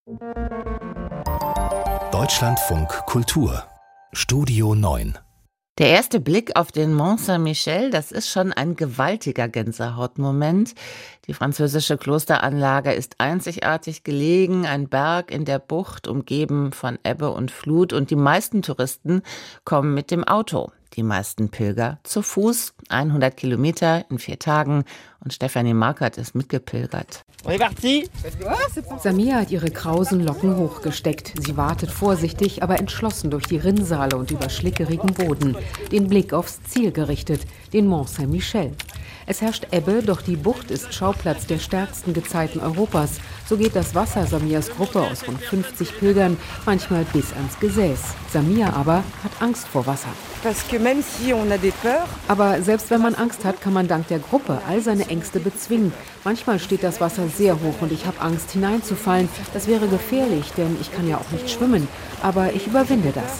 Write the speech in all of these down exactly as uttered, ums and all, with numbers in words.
Deutschlandfunk Kultur Studio neun. Der erste Blick auf den Mont Saint-Michel, das ist schon ein gewaltiger Gänsehautmoment. Die französische Klosteranlage ist einzigartig gelegen, ein Berg in der Bucht, umgeben von Ebbe und Flut, und die meisten Touristen kommen mit dem Auto. Die meisten Pilger zu Fuß, hundert Kilometer in vier Tagen. Und Stefanie Markert ist mitgepilgert. Samia hat ihre krausen Locken hochgesteckt. Sie wartet vorsichtig, aber entschlossen durch die Rinnsale und über schlickerigen Boden. Den Blick aufs Ziel gerichtet, den Mont Saint-Michel. Es herrscht Ebbe, doch die Bucht ist Schauplatz der stärksten Gezeiten Europas. So geht das Wasser Samias Gruppe aus rund fünfzig Pilgern manchmal bis ans Gesäß. Samia aber hat Angst vor Wasser. Aber selbst wenn man Angst hat, kann man dank der Gruppe all seine Ängste bezwingen. Manchmal steht das Wasser sehr hoch und ich habe Angst, hineinzufallen. Das wäre gefährlich, denn ich kann ja auch nicht schwimmen. Aber ich überwinde das.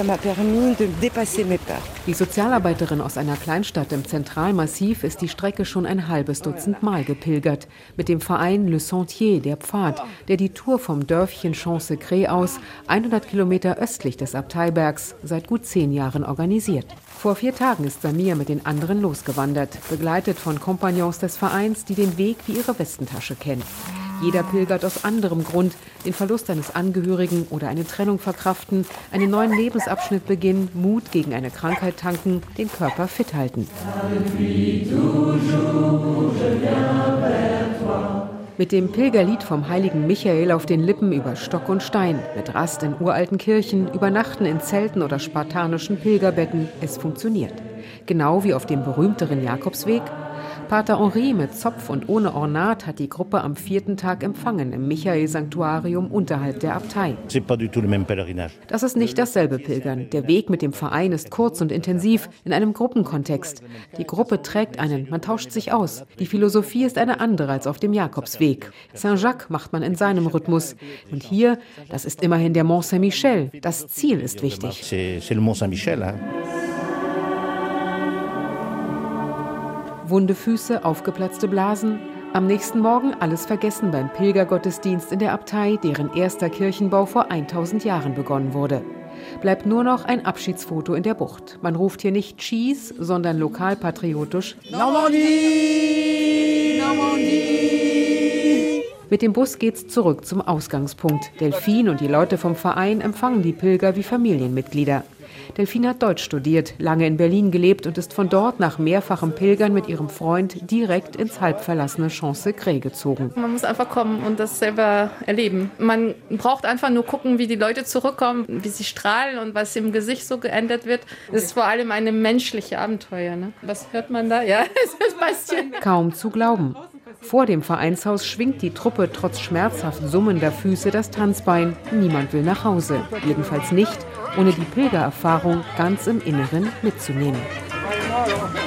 Die Sozialarbeiterin aus einer Kleinstadt im Zentralmassiv ist die Strecke schon ein halbes Dutzend Mal gepilgert. Mit dem Verein Le Sentier, der Pfad, der die Tour vom Dörfchen Champs-Secrets aus, hundert Kilometer östlich des Abteibergs, seit gut zehn Jahren organisiert. Vor vier Tagen ist Samia mit den anderen losgewandert, begleitet von Kompagnons des Vereins, die den Weg wie ihre Westentasche kennen. Jeder pilgert aus anderem Grund, den Verlust eines Angehörigen oder eine Trennung verkraften, einen neuen Lebensabschnitt beginnen, Mut gegen eine Krankheit tanken, den Körper fit halten. Mit dem Pilgerlied vom heiligen Michael auf den Lippen über Stock und Stein, mit Rast in uralten Kirchen, Übernachten in Zelten oder spartanischen Pilgerbetten, es funktioniert. Genau wie auf dem berühmteren Jakobsweg. Pater Henri mit Zopf und ohne Ornat hat die Gruppe am vierten Tag empfangen im Michael-Sanktuarium unterhalb der Abtei. Das ist nicht dasselbe Pilgern. Der Weg mit dem Verein ist kurz und intensiv, in einem Gruppenkontext. Die Gruppe trägt einen, man tauscht sich aus. Die Philosophie ist eine andere als auf dem Jakobsweg. Saint-Jacques macht man in seinem Rhythmus. Und hier, das ist immerhin der Mont Saint-Michel. Das Ziel ist wichtig. Wunde Füße, aufgeplatzte Blasen. Am nächsten Morgen alles vergessen beim Pilgergottesdienst in der Abtei, deren erster Kirchenbau vor tausend Jahren begonnen wurde. Bleibt nur noch ein Abschiedsfoto in der Bucht. Man ruft hier nicht Cheese, sondern lokalpatriotisch Normandie! Normandie! Mit dem Bus geht's zurück zum Ausgangspunkt. Delphine und die Leute vom Verein empfangen die Pilger wie Familienmitglieder. Delphine hat Deutsch studiert, lange in Berlin gelebt und ist von dort nach mehrfachem Pilgern mit ihrem Freund direkt ins halb verlassene Champs-Secrets gezogen. Man muss einfach kommen und das selber erleben. Man braucht einfach nur gucken, wie die Leute zurückkommen, wie sie strahlen und was im Gesicht so geändert wird. Das ist vor allem eine menschliche Abenteuer. Ne? Was hört man da? Ja, es ist Bastien. Kaum zu glauben. Vor dem Vereinshaus schwingt die Truppe trotz schmerzhaft summender Füße das Tanzbein. Niemand will nach Hause. Jedenfalls nicht, ohne die Pilgererfahrung ganz im Inneren mitzunehmen.